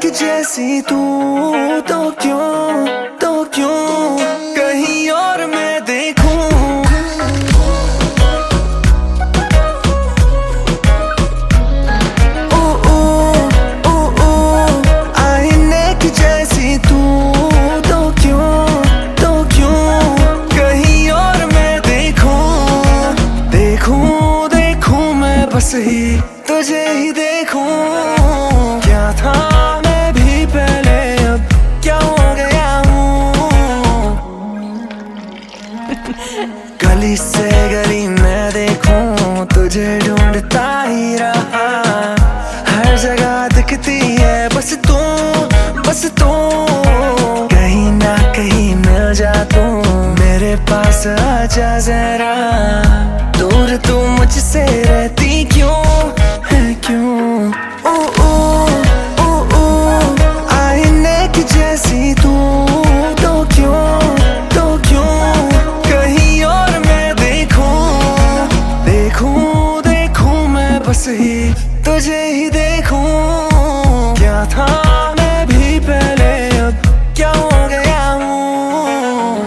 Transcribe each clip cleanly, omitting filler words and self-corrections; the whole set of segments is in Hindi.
कि जैसी तू तो क्यों कहीं और मैं देखूं। ओ ओ ओ आईने की जैसी तू तो क्यों कहीं और मैं देखूं मैं बस ही तुझे ही देखूं। क्या था मैं भी पहले, अब क्या हो गया हूँ। गली से गली मैं देखूं तुझे ढूंढता ही रहा। हर जगह दिखती है बस तू कहीं ना कहीं मिल जा तू। मेरे पास आजा जरा, दूर तू मुझसे रहती क्यों है क्यों। ओ ओ ओ आईने की जैसी तू तो क्यों कहीं और मैं देखूं मैं बस ही तुझे ही देखूं। क्या था मैं भी पहले, अब क्या हो गया हूँ।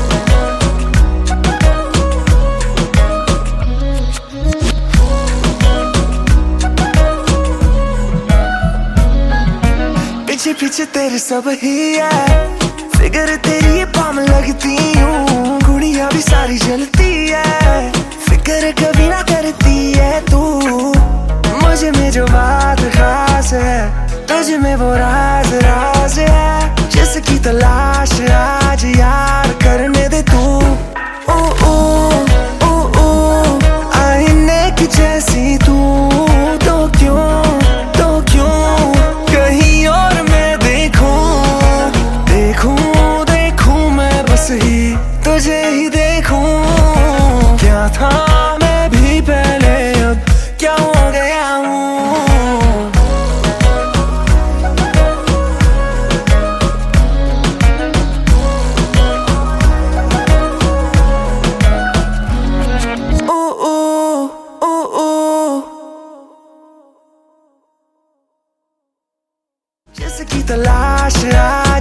पीछे पीछे तेरे सब ही है, फिगर तेरी ये पाम लगती हूँ। गुड़िया भी सारी जलती है, फिकर कभी ना करती है तू। मुझे में जो बात खास है, तुझ में वो राज है। जिसकी तलाश आज यार करने दे तू। ओ ओ ओ आईने की जैसी तू तो क्यों कहीं और मैं देखूं मैं बस ही तुझे ही देखूं। क्या था मैं भी पहले, अब क्या हो गया हूँ। जिसकी तलाश